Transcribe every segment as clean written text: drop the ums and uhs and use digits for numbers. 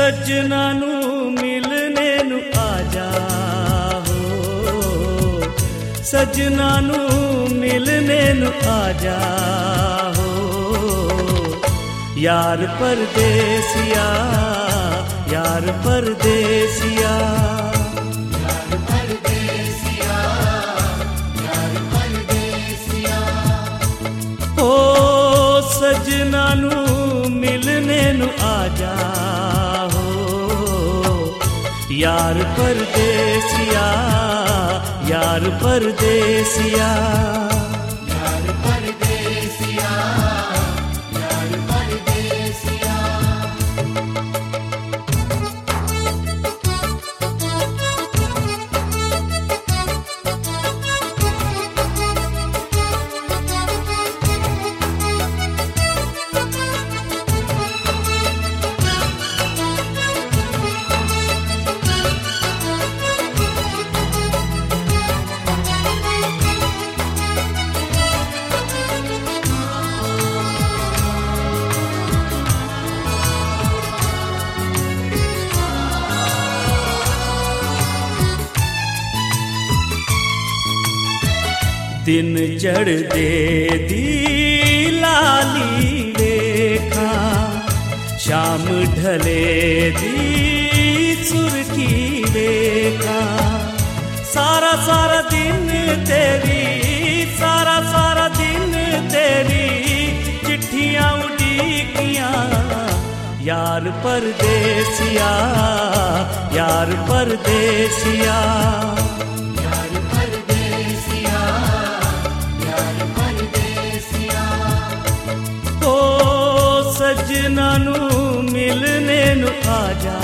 सजना नू मिलने नू आजा हो, सजना नू मिलने नू आजा हो, यार परदेसिया, यार परदेसिया, यार परदेसिया, यार परदेसिया। ओ सजना नू मिलने नू आजा हो, यार परदेसिया, यार परदेसिया, यार परदेसिया, यार परदेसिया। दिन चढ़ दे दी लाली रेखा, शाम ढले दी सुर्खी रेखा, सारा सारा दिन तेरी, सारा सारा दिन तेरी चिट्ठियां उड़ीकियां, यार परदेसिया, यार परदेसिया, यार परदेसिया, यार परदेसिया। ओ सजना नू मिलने नू आजा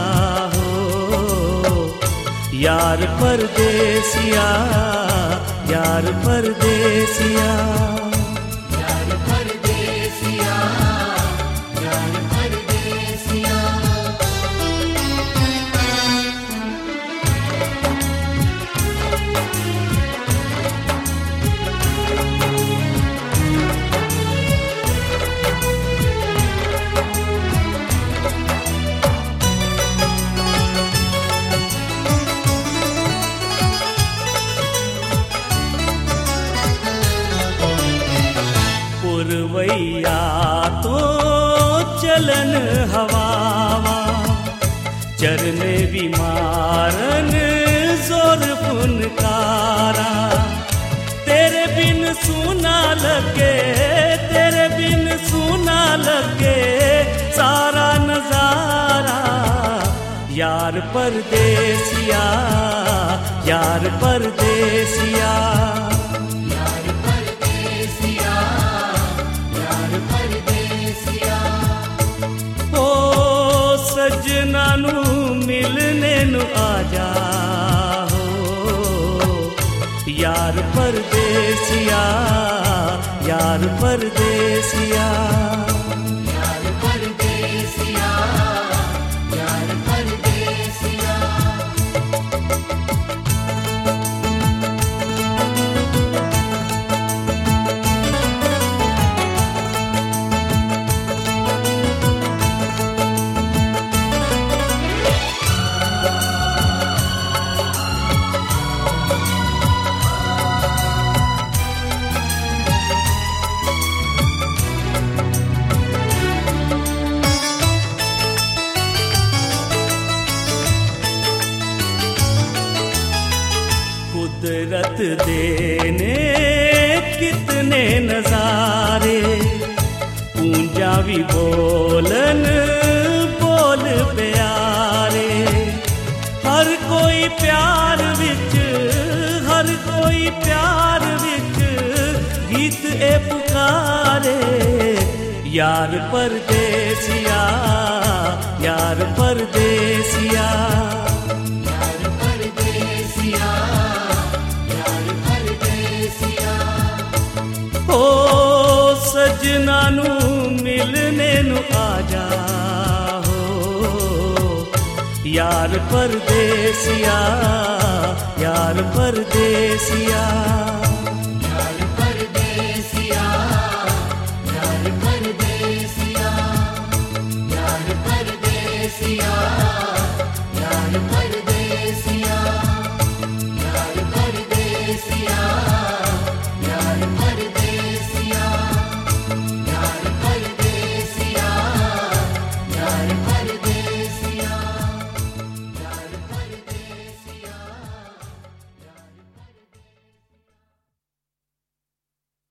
हो, यार परदेसिया, यार परदेसिया, यार परदेसिया, यार परदेसिया। पुरवैया तो चलन हवावा, चरने बीमारन जोर फुनकारा, तेरे बिन सूना लगे, तेरे बिन सूना लगे सारा नजारा, यार परदेसिया, यार परदेसिया, यार परदेसिया, यार परदेसिया। ओ सजना नू मिलने नू आजा हो, यार परदेसिया, यार परदेसिया, यार परदेसिया, यार परदेसिया। कुदरत देने कितने नजारे, पूंजा भी बोलन बोल प्यारे, हर कोई प्यार विच, हर कोई प्यार विच गीत ए पुकारे, यार परदेसिया, यार परदेसिया, यार परदेसिया, यार परदेसिया। ओ सजना नू मिलने नू आजा हो, यार परदेसिया, यार परदेसिया।